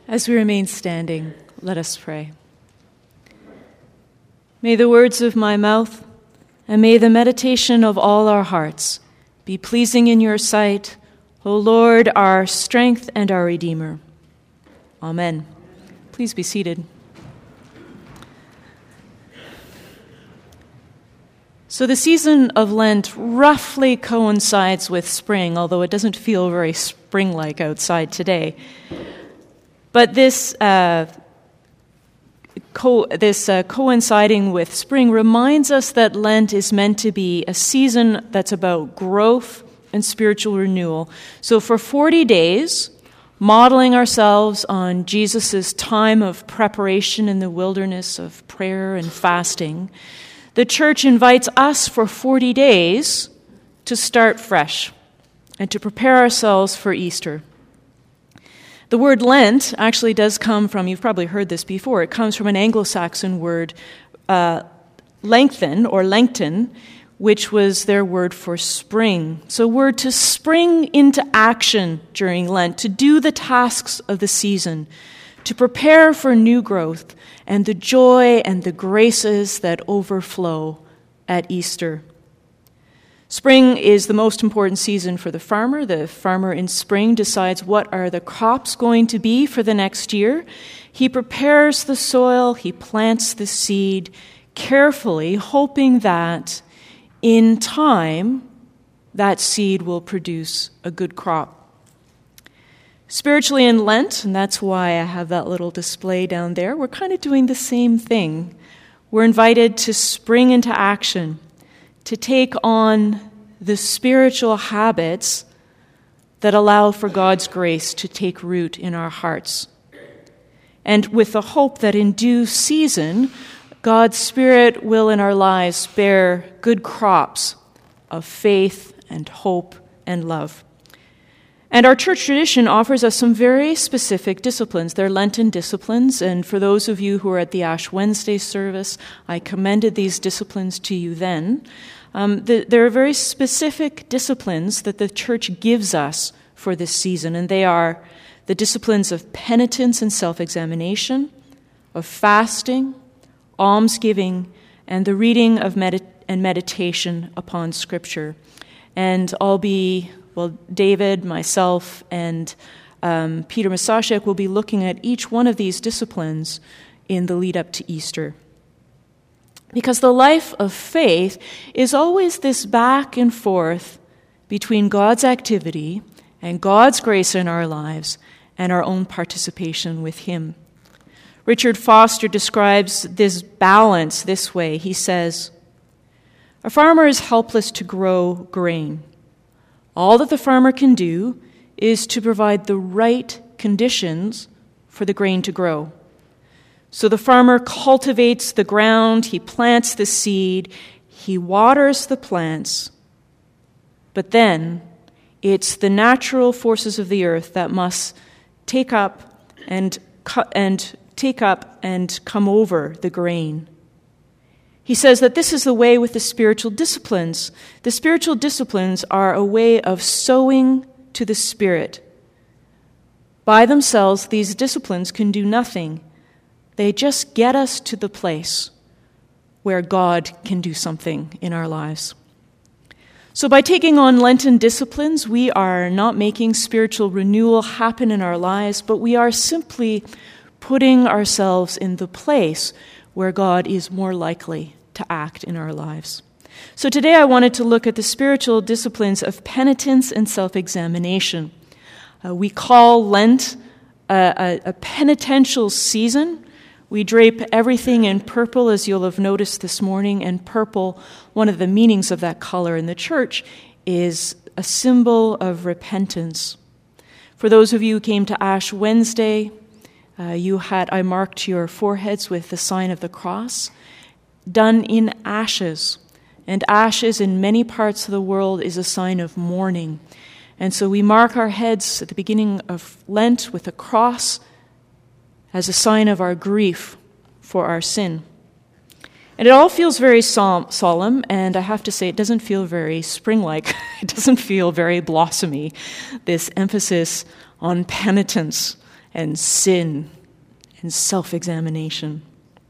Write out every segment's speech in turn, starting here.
As we remain standing, let us pray. May the words of my mouth and may the meditation of all our hearts be pleasing in your sight, O Lord, our strength and our Redeemer. Amen. Please be seated. So the season of Lent roughly coincides with spring, although it doesn't feel very spring-like outside today. But this coinciding with spring reminds us that Lent is meant to be a season that's about growth and spiritual renewal. So for 40 days, modeling ourselves on Jesus' time of preparation in the wilderness of prayer and fasting, the church invites us for 40 days to start fresh and to prepare ourselves for Easter. The word Lent actually does come from, you've probably heard this before, it comes from an Anglo-Saxon word, lengthen, which was their word for spring. So we're to spring into action during Lent, to do the tasks of the season, to prepare for new growth and the joy and the graces that overflow at Easter. Spring is the most important season for the farmer. The farmer in spring decides what are the crops going to be for the next year. He prepares the soil, he plants the seed carefully, hoping that in time that seed will produce a good crop. Spiritually in Lent, and that's why I have that little display down there, we're kind of doing the same thing. We're invited to spring into action, to take on the spiritual habits that allow for God's grace to take root in our hearts. And with the hope that in due season, God's Spirit will in our lives bear good crops of faith and hope and love. And our church tradition offers us some very specific disciplines. They're Lenten disciplines, and for those of you who are at the Ash Wednesday service, I commended these disciplines to you then. There are very specific disciplines that the church gives us for this season, and they are the disciplines of penitence and self-examination, of fasting, almsgiving, and the reading of and meditation upon Scripture. And David, myself, and Peter Masashek will be looking at each one of these disciplines in the lead up to Easter. Because the life of faith is always this back and forth between God's activity and God's grace in our lives and our own participation with Him. Richard Foster describes this balance this way. He says, "A farmer is helpless to grow grain. All that the farmer can do is to provide the right conditions for the grain to grow. So the farmer cultivates the ground, he plants the seed, he waters the plants, but then it's the natural forces of the earth that must take up and come over the grain." He says that this is the way with the spiritual disciplines. The spiritual disciplines are a way of sowing to the Spirit. By themselves, these disciplines can do nothing. They just get us to the place where God can do something in our lives. So by taking on Lenten disciplines, we are not making spiritual renewal happen in our lives, but we are simply putting ourselves in the place where God is more likely to act in our lives. So today I wanted to look at the spiritual disciplines of penitence and self-examination. We call Lent a penitential season. We drape everything in purple, as you'll have noticed this morning, and purple, one of the meanings of that color in the church, is a symbol of repentance. For those of you who came to Ash Wednesday, I marked your foreheads with the sign of the cross, done in ashes. And ashes in many parts of the world is a sign of mourning. And so we mark our heads at the beginning of Lent with a cross as a sign of our grief for our sin. And it all feels very solemn, and I have to say it doesn't feel very spring-like. It doesn't feel very blossomy, this emphasis on penitence and sin and self-examination.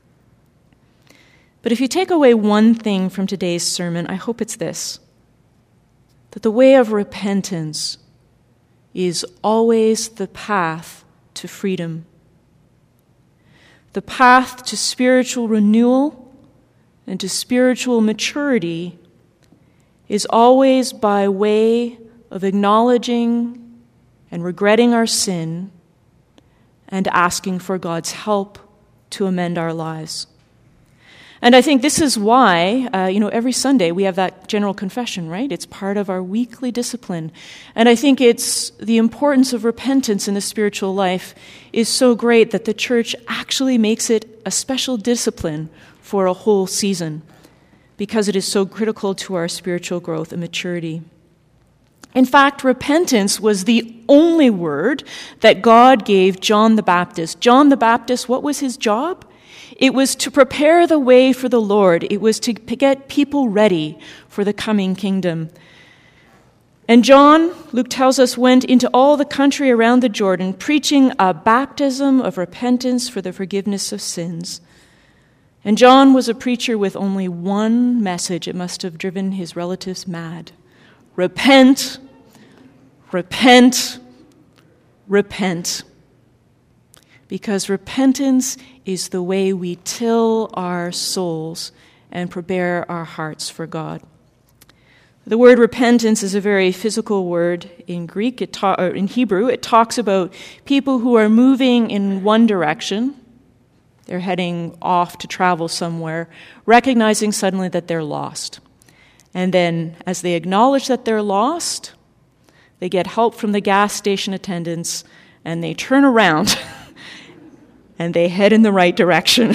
But if you take away one thing from today's sermon, I hope it's this: that the way of repentance is always the path to freedom, the path to spiritual renewal and to spiritual maturity is always by way of acknowledging and regretting our sin and asking for God's help to amend our lives. And I think this is why, every Sunday we have that general confession, right? It's part of our weekly discipline. And I think it's the importance of repentance in the spiritual life is so great that the church actually makes it a special discipline for a whole season because it is so critical to our spiritual growth and maturity. In fact, repentance was the only word that God gave John the Baptist. John the Baptist, what was his job? It was to prepare the way for the Lord. It was to get people ready for the coming kingdom. And John, Luke tells us, went into all the country around the Jordan, preaching a baptism of repentance for the forgiveness of sins. And John was a preacher with only one message. It must have driven his relatives mad. Repent, repent, repent. Because repentance is the way we till our souls and prepare our hearts for God. The word repentance is a very physical word in Greek. In Hebrew, it talks about people who are moving in one direction. They're heading off to travel somewhere, recognizing suddenly that they're lost. And then as they acknowledge that they're lost, they get help from the gas station attendants and they turn around and they head in the right direction.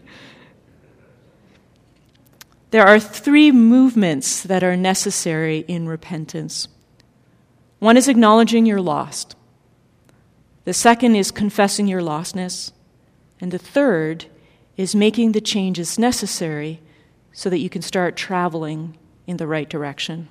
There are three movements that are necessary in repentance. One is acknowledging you're lost. The second is confessing your lostness. And the third is making the changes necessary so that you can start traveling in the right direction.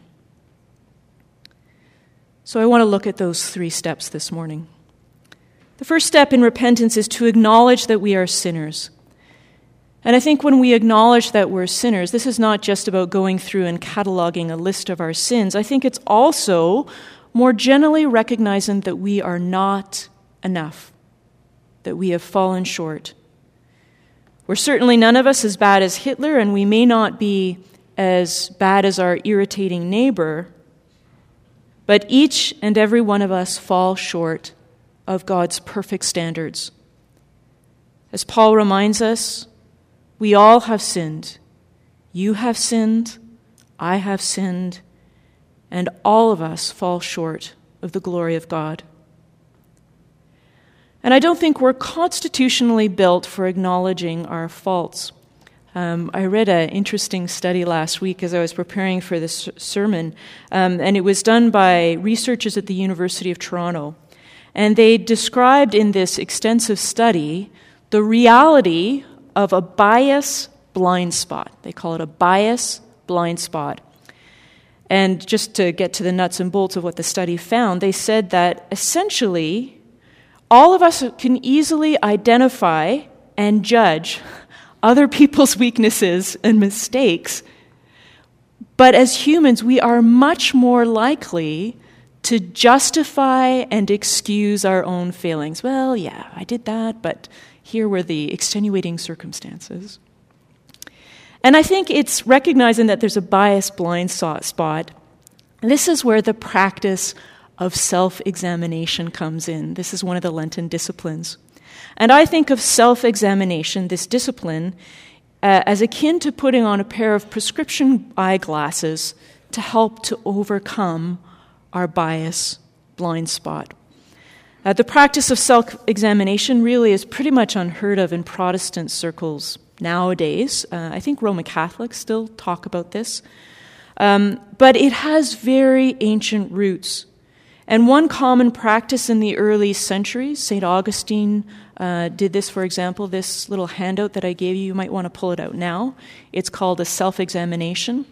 So I want to look at those three steps this morning. The first step in repentance is to acknowledge that we are sinners. And I think when we acknowledge that we're sinners, this is not just about going through and cataloging a list of our sins. I think it's also more generally recognizing that we are not enough, that we have fallen short. We're certainly none of us as bad as Hitler, and we may not be as bad as our irritating neighbor, but each and every one of us fall short of God's perfect standards. As Paul reminds us, we all have sinned. You have sinned, I have sinned, and all of us fall short of the glory of God. And I don't think we're constitutionally built for acknowledging our faults. I read an interesting study last week as I was preparing for this sermon, and it was done by researchers at the University of Toronto. And they described in this extensive study the reality of a bias blind spot. They call it a bias blind spot. And just to get to the nuts and bolts of what the study found, they said that essentially all of us can easily identify and judge other people's weaknesses and mistakes. But as humans, we are much more likely to justify and excuse our own failings. Well, yeah, I did that, but here were the extenuating circumstances. And I think it's recognizing that there's a bias blind spot. This is where the practice of self-examination comes in. This is one of the Lenten disciplines. And I think of self-examination, this discipline, as akin to putting on a pair of prescription eyeglasses to help to overcome our bias blind spot. The practice of self-examination really is pretty much unheard of in Protestant circles nowadays. I think Roman Catholics still talk about this. But it has very ancient roots. And one common practice in the early centuries, St. Augustine did this, for example, this little handout that I gave you might want to pull it out now. It's called a self-examination.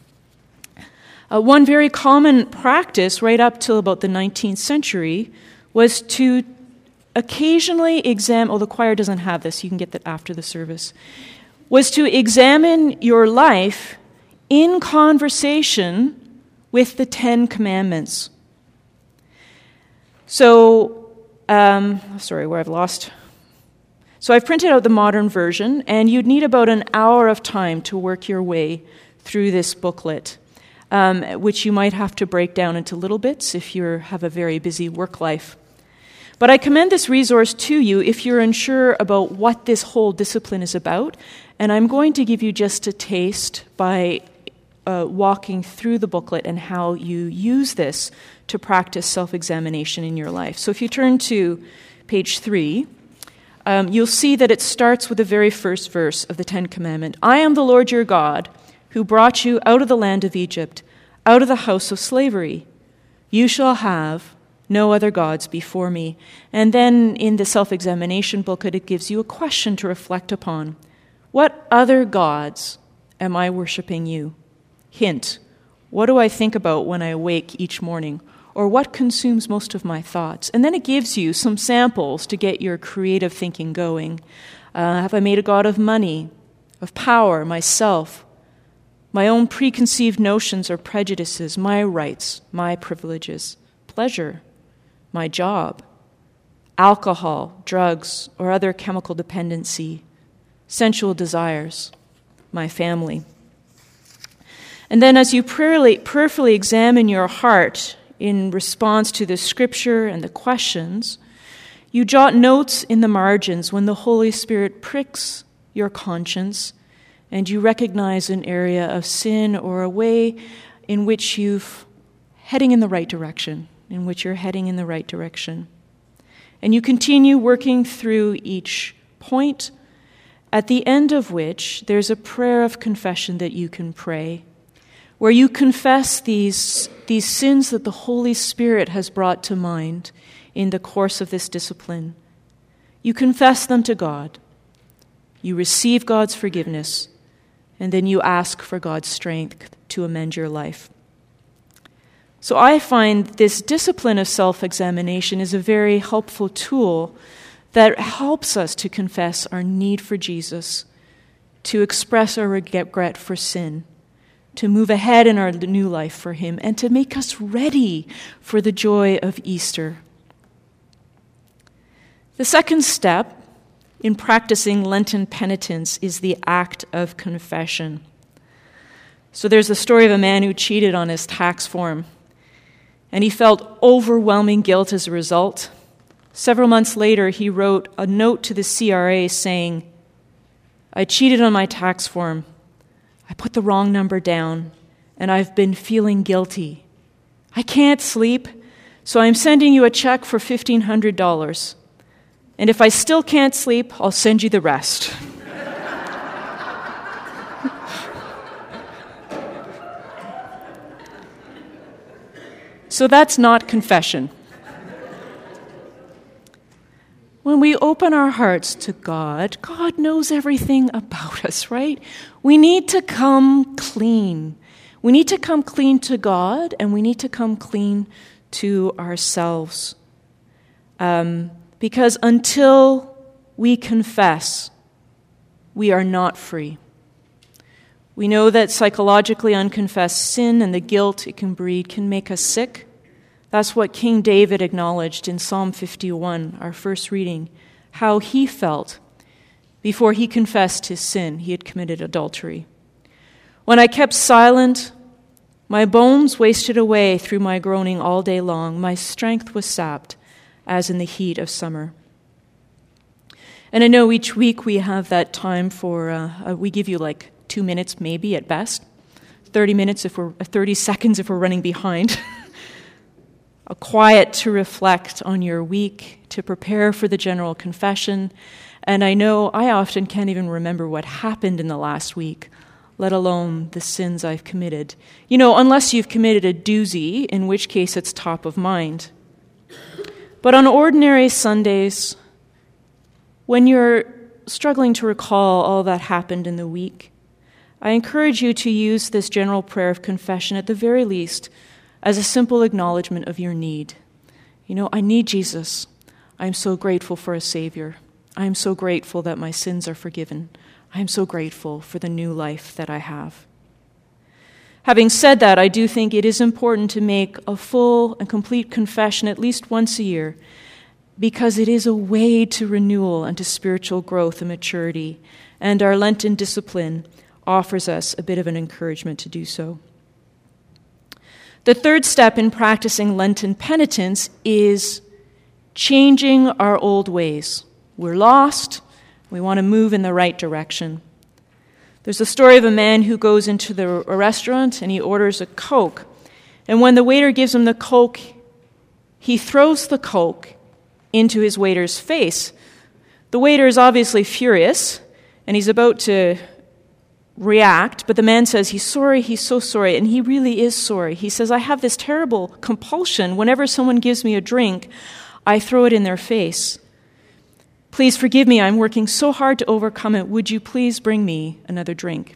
One very common practice right up till about the 19th century was to occasionally examine, the choir doesn't have this, you can get that after the service, was to examine your life in conversation with the 10 Commandments. So, where I've lost. So I've printed out the modern version, and you'd need about an hour of time to work your way through this booklet, which you might have to break down into little bits if you have a very busy work life. But I commend this resource to you if you're unsure about what this whole discipline is about, and I'm going to give you just a taste by walking through the booklet and how you use this to practice self-examination in your life. So if you turn to page 3, you'll see that it starts with the very first verse of the 10 Commandments. I am the Lord your God, who brought you out of the land of Egypt, out of the house of slavery. You shall have no other gods before me. And then in the self-examination booklet, it gives you a question to reflect upon. What other gods am I worshiping you? Hint, what do I think about when I awake each morning? Or what consumes most of my thoughts? And then it gives you some samples to get your creative thinking going. Have I made a god of money, of power, myself, my own preconceived notions or prejudices, my rights, my privileges, pleasure, my job, alcohol, drugs, or other chemical dependency, sensual desires, my family? And then as you prayerfully examine your heart in response to the scripture and the questions, you jot notes in the margins when the Holy Spirit pricks your conscience and you recognize an area of sin or a way in which you're heading in the right direction. And you continue working through each point, at the end of which there's a prayer of confession that you can pray, where you confess these sins that the Holy Spirit has brought to mind in the course of this discipline. You confess them to God. You receive God's forgiveness, and then you ask for God's strength to amend your life. So I find this discipline of self-examination is a very helpful tool that helps us to confess our need for Jesus, to express our regret for sin, to move ahead in our new life for Him, and to make us ready for the joy of Easter. The second step in practicing Lenten penitence is the act of confession. So there's the story of a man who cheated on his tax form, and he felt overwhelming guilt as a result. Several months later, he wrote a note to the CRA saying, I cheated on my tax form. I put the wrong number down, and I've been feeling guilty. I can't sleep, so I'm sending you a check for $1,500. And if I still can't sleep, I'll send you the rest. So that's not confession. When we open our hearts to God, God knows everything about us, right? We need to come clean. We need to come clean to God, and we need to come clean to ourselves. Because until we confess, we are not free. We know that psychologically unconfessed sin and the guilt it can breed can make us sick. That's what King David acknowledged in Psalm 51, our first reading, how he felt before he confessed his sin. He had committed adultery. When I kept silent, my bones wasted away through my groaning all day long. My strength was sapped, as in the heat of summer. And I know each week we have that time for, we give you like 2 minutes maybe at best, 30 seconds if we're running behind. A quiet to reflect on your week, to prepare for the general confession. And I know I often can't even remember what happened in the last week, let alone the sins I've committed. You know, unless you've committed a doozy, in which case it's top of mind. But on ordinary Sundays, when you're struggling to recall all that happened in the week, I encourage you to use this general prayer of confession at the very least as a simple acknowledgement of your need. You know, I need Jesus. I am so grateful for a Savior. I am so grateful that my sins are forgiven. I am so grateful for the new life that I have. Having said that, I do think it is important to make a full and complete confession at least once a year, because it is a way to renewal and to spiritual growth and maturity, and our Lenten discipline offers us a bit of an encouragement to do so. The third step in practicing Lenten penitence is changing our old ways. We're lost. We want to move in the right direction. There's a story of a man who goes into a restaurant and he orders a Coke. And when the waiter gives him the Coke, he throws the Coke into his waiter's face. The waiter is obviously furious, and he's about to react, but the man says he's sorry, he's so sorry, and he really is sorry. He says, I have this terrible compulsion. Whenever someone gives me a drink, I throw it in their face. Please forgive me, I'm working so hard to overcome it. Would you please bring me another drink?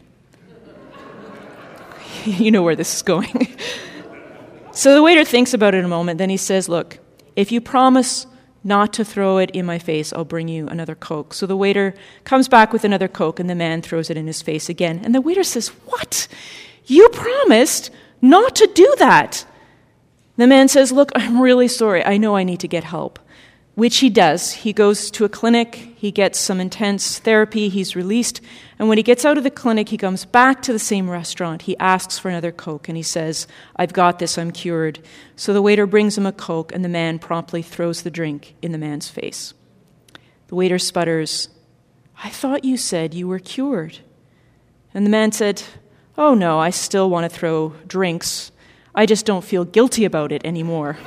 You know where this is going. So the waiter thinks about it a moment, then he says, look, if you promise not to throw it in my face, I'll bring you another Coke. So the waiter comes back with another Coke, and the man throws it in his face again. And the waiter says, what? You promised not to do that. The man says, look, I'm really sorry. I know I need to get help. Which he does. He goes to a clinic, he gets some intense therapy, he's released, and when he gets out of the clinic, he comes back to the same restaurant. He asks for another Coke, and he says, I've got this, I'm cured. So the waiter brings him a Coke, and the man promptly throws the drink in the man's face. The waiter sputters, I thought you said you were cured. And the man said, oh no, I still want to throw drinks. I just don't feel guilty about it anymore.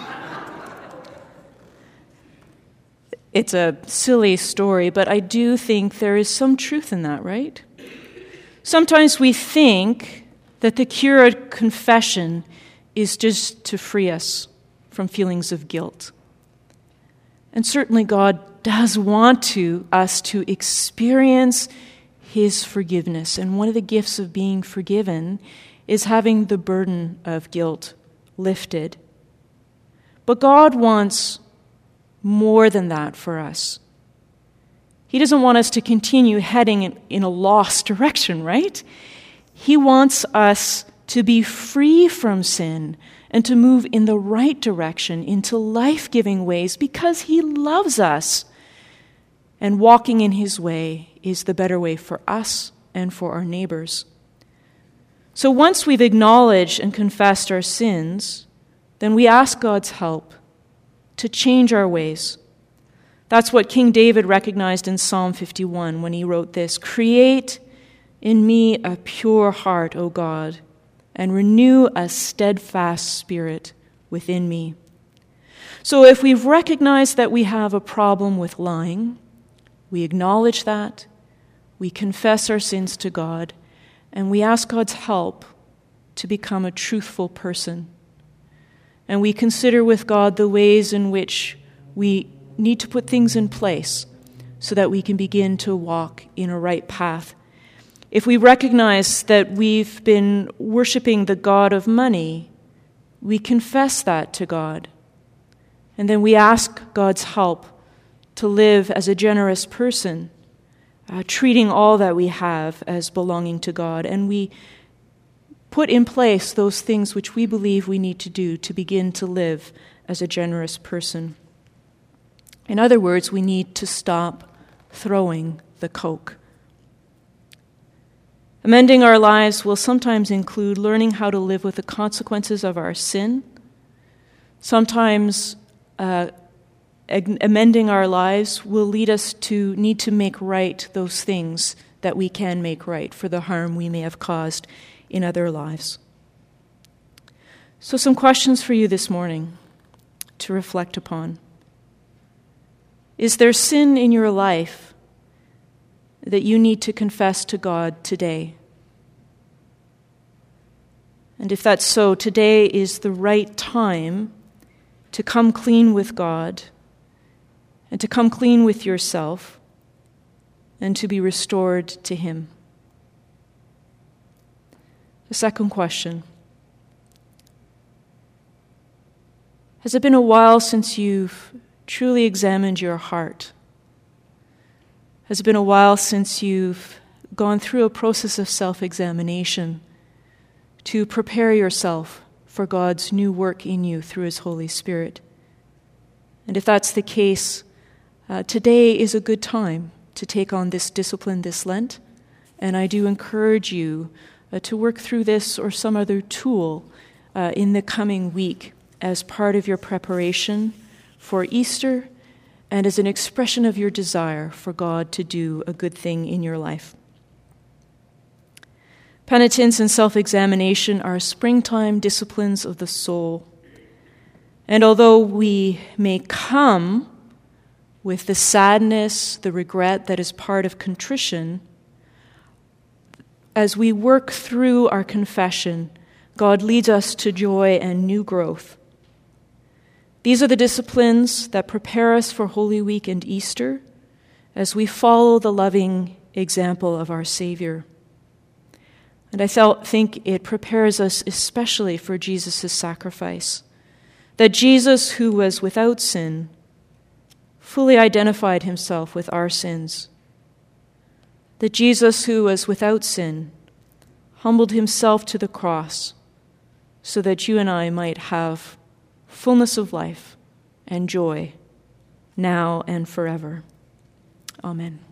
It's a silly story, but I do think there is some truth in that, right? Sometimes we think that the cure of confession is just to free us from feelings of guilt. And certainly God does want us to experience His forgiveness. And one of the gifts of being forgiven is having the burden of guilt lifted. But God wants more than that for us. He doesn't want us to continue heading in a lost direction, right? He wants us to be free from sin and to move in the right direction into life-giving ways because He loves us. And walking in His way is the better way for us and for our neighbors. So once we've acknowledged and confessed our sins, then we ask God's help to change our ways. That's what King David recognized in Psalm 51 when he wrote this, create in me a pure heart, O God, and renew a steadfast spirit within me. So if we've recognized that we have a problem with lying, we acknowledge that, we confess our sins to God, and we ask God's help to become a truthful person. And we consider with God the ways in which we need to put things in place so that we can begin to walk in a right path. If we recognize that we've been worshiping the god of money, we confess that to God. And then we ask God's help to live as a generous person, treating all that we have as belonging to God. And we put in place those things which we believe we need to do to begin to live as a generous person. In other words, we need to stop throwing the Coke. Amending our lives will sometimes include learning how to live with the consequences of our sin. Sometimes amending our lives will lead us to need to make right those things that we can make right for the harm we may have caused in other lives. So some questions for you this morning to reflect upon. Is there sin in your life that you need to confess to God today? And if that's so, today is the right time to come clean with God and to come clean with yourself and to be restored to Him. The second question. Has it been a while since you've truly examined your heart? Has it been a while since you've gone through a process of self-examination to prepare yourself for God's new work in you through His Holy Spirit? And if that's the case, today is a good time to take on this discipline this Lent, and I do encourage you to work through this or some other tool in the coming week as part of your preparation for Easter and as an expression of your desire for God to do a good thing in your life. Penitence and self-examination are springtime disciplines of the soul. And although we may come with the sadness, the regret that is part of contrition, as we work through our confession, God leads us to joy and new growth. These are the disciplines that prepare us for Holy Week and Easter as we follow the loving example of our Savior. And I think it prepares us especially for Jesus' sacrifice, that Jesus, who was without sin, fully identified himself with our sins. That Jesus, who was without sin, humbled himself to the cross so that you and I might have fullness of life and joy now and forever. Amen.